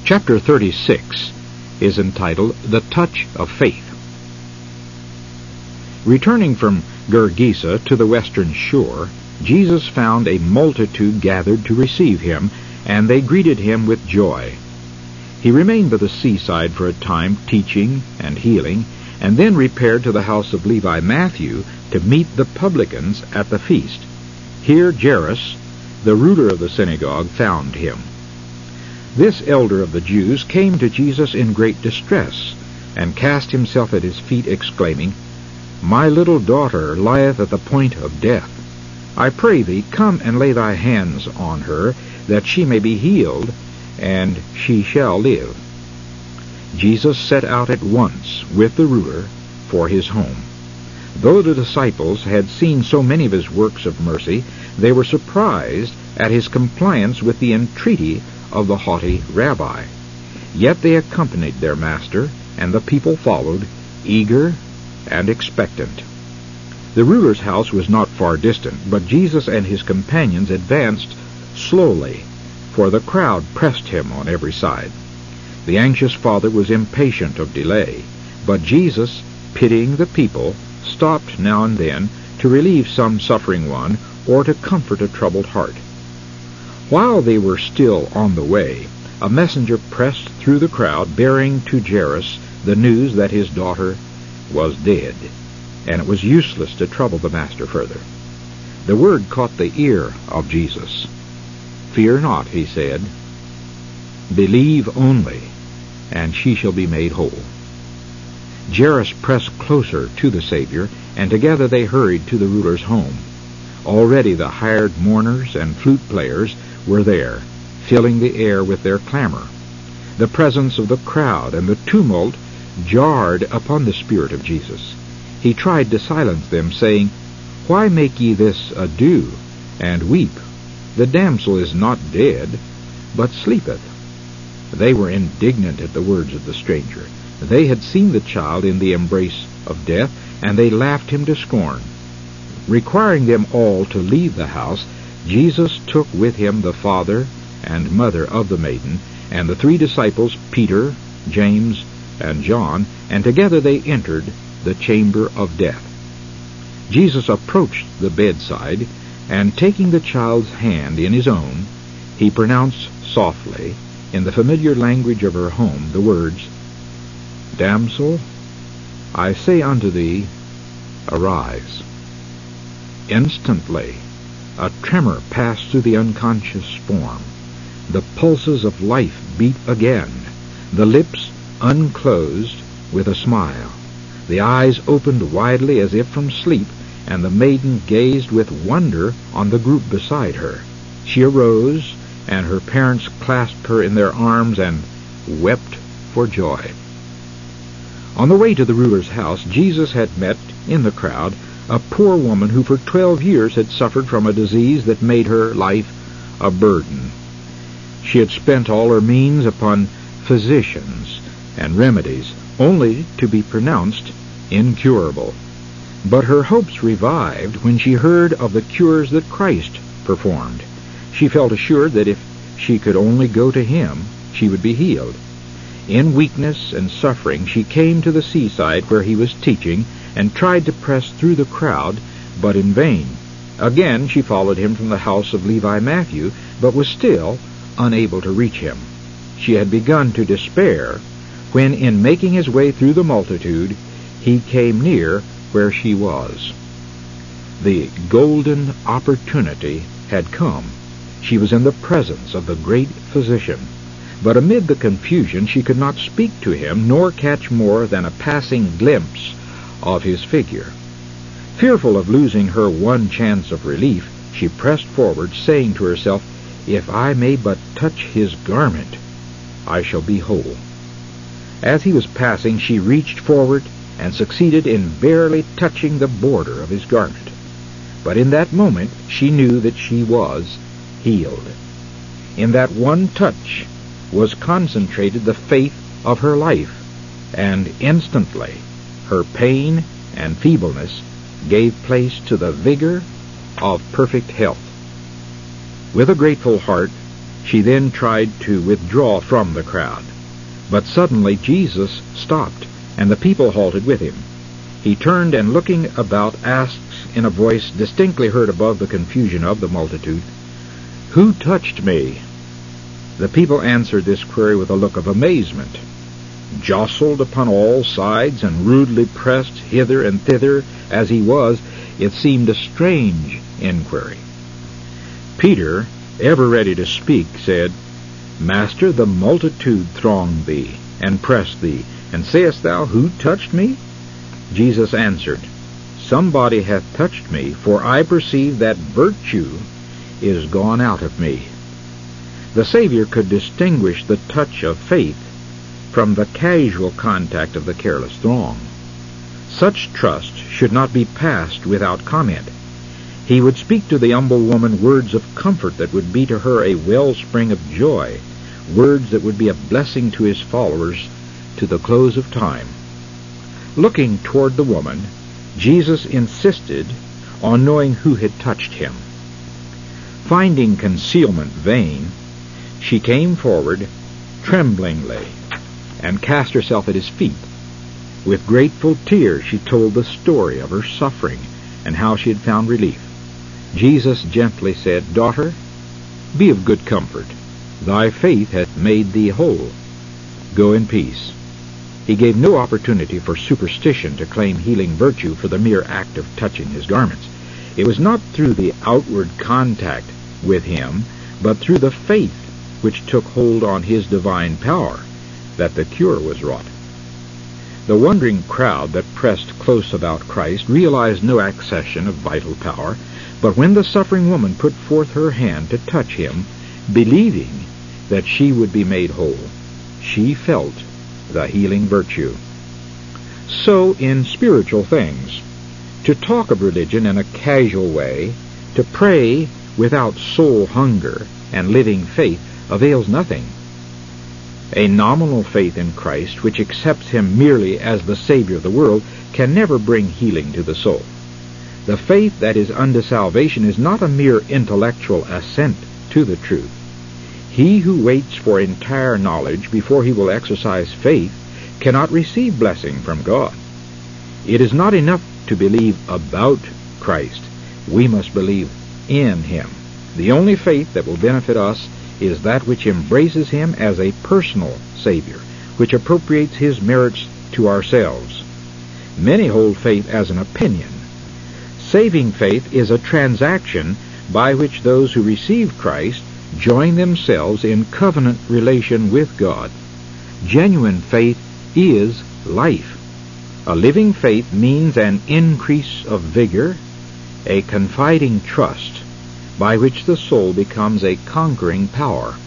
Chapter 36 is entitled, The Touch of Faith. Returning from Gergesa to the western shore, Jesus found a multitude gathered to receive him, and they greeted him with joy. He remained by the seaside for a time, teaching and healing, and then repaired to the house of Levi Matthew to meet the publicans at the feast. Here Jairus, the ruler of the synagogue, found him. This elder of the Jews came to Jesus in great distress, and cast himself at his feet, exclaiming, "My little daughter lieth at the point of death. I pray thee, come and lay thy hands on her, that she may be healed, and she shall live." Jesus set out at once with the ruler for his home. Though the disciples had seen so many of his works of mercy, they were surprised at his compliance with the entreaty of the haughty rabbi. Yet they accompanied their master, and the people followed, eager and expectant. The ruler's house was not far distant, but Jesus and his companions advanced slowly, for the crowd pressed him on every side. The anxious father was impatient of delay, but Jesus, pitying the people, stopped now and then to relieve some suffering one or to comfort a troubled heart. While they were still on the way, a messenger pressed through the crowd, bearing to Jairus the news that his daughter was dead, and it was useless to trouble the master further. The word caught the ear of Jesus. "Fear not," he said. "Believe only, and she shall be made whole." Jairus pressed closer to the Savior, and together they hurried to the ruler's home. Already the hired mourners and flute players were there, filling the air with their clamor. The presence of the crowd and the tumult jarred upon the spirit of Jesus. He tried to silence them, saying, "Why make ye this ado, and weep? The damsel is not dead, but sleepeth." They were indignant at the words of the stranger. They had seen the child in the embrace of death, and they laughed him to scorn. Requiring them all to leave the house, Jesus took with him the father and mother of the maiden, and the 3 disciples, Peter, James, and John, and together they entered the chamber of death. Jesus approached the bedside, and taking the child's hand in his own, he pronounced softly, in the familiar language of her home, the words, "Damsel, I say unto thee, arise." Instantly, a tremor passed through the unconscious form. The pulses of life beat again. The lips unclosed with a smile. The eyes opened widely as if from sleep, and the maiden gazed with wonder on the group beside her. She arose, and her parents clasped her in their arms and wept for joy. On the way to the ruler's house, Jesus had met, in the crowd, a poor woman who for 12 years had suffered from a disease that made her life a burden. She had spent all her means upon physicians and remedies, only to be pronounced incurable. But her hopes revived when she heard of the cures that Christ performed. She felt assured that if she could only go to him, she would be healed. In weakness and suffering, she came to the seaside where he was teaching, and tried to press through the crowd, but in vain. Again she followed him from the house of Levi Matthew, but was still unable to reach him. She had begun to despair, when in making his way through the multitude, he came near where she was. The golden opportunity had come. She was in the presence of the great physician. But amid the confusion she could not speak to him, nor catch more than a passing glimpse of his figure. Fearful of losing her one chance of relief, she pressed forward, saying to herself, "If I may but touch his garment, I shall be whole." As he was passing, she reached forward and succeeded in barely touching the border of his garment. But in that moment she knew that she was healed. In that one touch was concentrated the faith of her life, and instantly her pain and feebleness gave place to the vigor of perfect health. With a grateful heart, She then tried to withdraw from the crowd. But suddenly Jesus stopped, and the people halted with him. He turned and looking about asks in a voice distinctly heard above the confusion of the multitude, "Who touched me?" The people answered this query with a look of amazement. Jostled upon all sides and rudely pressed hither and thither as he was, it seemed a strange inquiry. Peter, ever ready to speak, said, "Master, the multitude throng thee, and press thee, and sayest thou, Who touched me? Jesus answered, Somebody hath touched me, for I perceive that virtue is gone out of me." The Savior could distinguish the touch of faith from the casual contact of the careless throng. Such trust should not be passed without comment. He would speak to the humble woman words of comfort that would be to her a wellspring of joy, words that would be a blessing to his followers to the close of time. Looking toward the woman, Jesus insisted on knowing who had touched him. Finding concealment vain, she came forward tremblingly and cast herself at his feet. With grateful tears she told the story of her suffering and how she had found relief. Jesus gently said, "Daughter, be of good comfort. Thy faith hath made thee whole. Go in peace." He gave no opportunity for superstition to claim healing virtue for the mere act of touching his garments. It was not through the outward contact with him, but through the faith which took hold on his divine power, that the cure was wrought. The wondering crowd that pressed close about Christ realized no accession of vital power, but when the suffering woman put forth her hand to touch him, believing that she would be made whole, she felt the healing virtue. So in spiritual things, to talk of religion in a casual way, to pray without soul hunger and living faith avails nothing. A nominal faith in Christ, which accepts him merely as the Savior of the world, can never bring healing to the soul. The faith that is unto salvation is not a mere intellectual assent to the truth. He who waits for entire knowledge before he will exercise faith cannot receive blessing from God. It is not enough to believe about Christ. We must believe in him. The only faith that will benefit us is that which embraces him as a personal Savior, which appropriates his merits to ourselves. Many hold faith as an opinion. Saving faith is a transaction by which those who receive Christ join themselves in covenant relation with God. Genuine faith is life. A living faith means an increase of vigor, a confiding trust, by which the soul becomes a conquering power.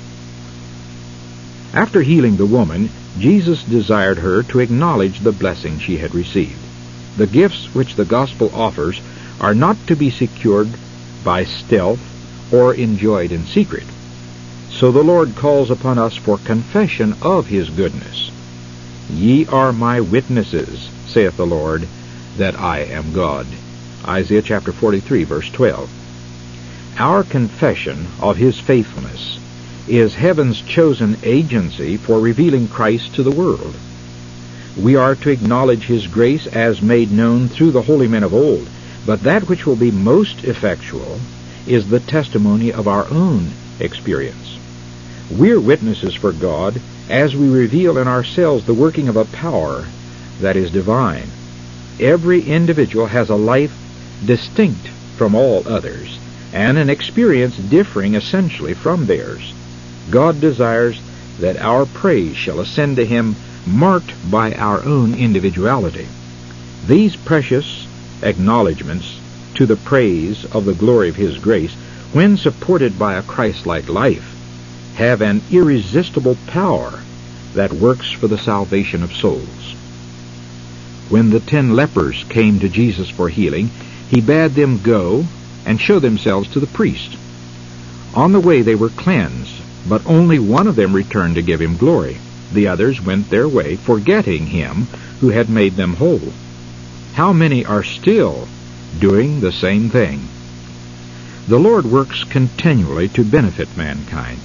After healing the woman, Jesus desired her to acknowledge the blessing she had received. The gifts which the gospel offers are not to be secured by stealth or enjoyed in secret. So the Lord calls upon us for confession of his goodness. "Ye are my witnesses, saith the Lord, that I am God." Isaiah chapter 43, verse 12. Our confession of his faithfulness is heaven's chosen agency for revealing Christ to the world. We are to acknowledge his grace as made known through the holy men of old, but that which will be most effectual is the testimony of our own experience. We're witnesses for God as we reveal in ourselves the working of a power that is divine. Every individual has a life distinct from all others, and an experience differing essentially from theirs. God desires that our praise shall ascend to him marked by our own individuality. These precious acknowledgments to the praise of the glory of his grace, when supported by a Christ-like life, have an irresistible power that works for the salvation of souls. When the 10 lepers came to Jesus for healing, he bade them go and show themselves to the priest. On the way they were cleansed, but only one of them returned to give him glory. The others went their way, forgetting him who had made them whole. How many are still doing the same thing? The Lord works continually to benefit mankind.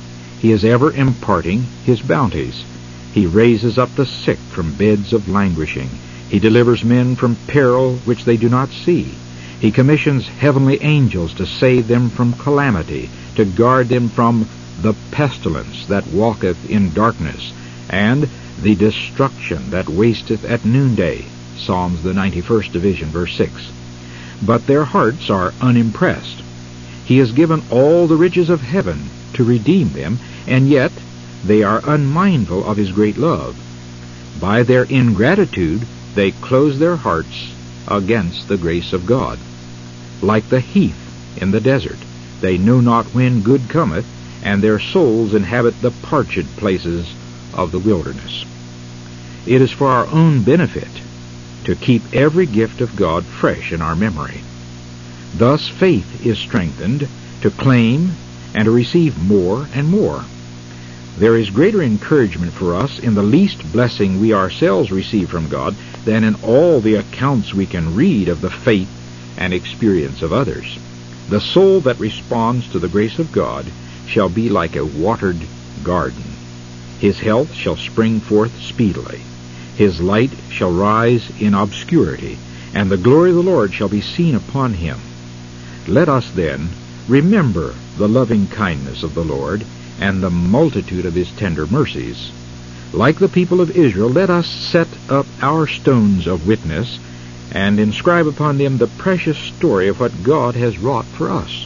He is ever imparting his bounties. He raises up the sick from beds of languishing. He delivers men from peril which they do not see. He commissions heavenly angels to save them from calamity, to guard them from the pestilence that walketh in darkness, and the destruction that wasteth at noonday. Psalms the 91st division, verse 6. But their hearts are unimpressed. He has given all the riches of heaven to redeem them, and yet they are unmindful of his great love. By their ingratitude they close their hearts against the grace of God. Like the heath in the desert, they know not when good cometh, and their souls inhabit the parched places of the wilderness. It is for our own benefit to keep every gift of God fresh in our memory. Thus faith is strengthened to claim and to receive more and more. There is greater encouragement for us in the least blessing we ourselves receive from God than in all the accounts we can read of the faith and experience of others. The soul that responds to the grace of God shall be like a watered garden. His health shall spring forth speedily. His light shall rise in obscurity, and the glory of the Lord shall be seen upon him. Let us then remember the loving kindness of the Lord and the multitude of his tender mercies. Like the people of Israel, let us set up our stones of witness and inscribe upon them the precious story of what God has wrought for us.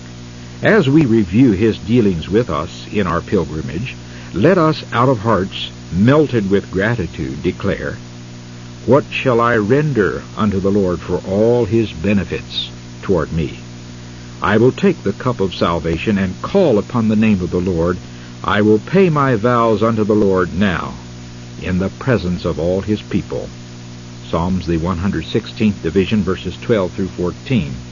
As we review his dealings with us in our pilgrimage, let us out of hearts melted with gratitude declare, "What shall I render unto the Lord for all his benefits toward me? I will take the cup of salvation and call upon the name of the Lord. I will pay my vows unto the Lord now, in the presence of all his people." Psalms the 116th division, verses 12 through 14.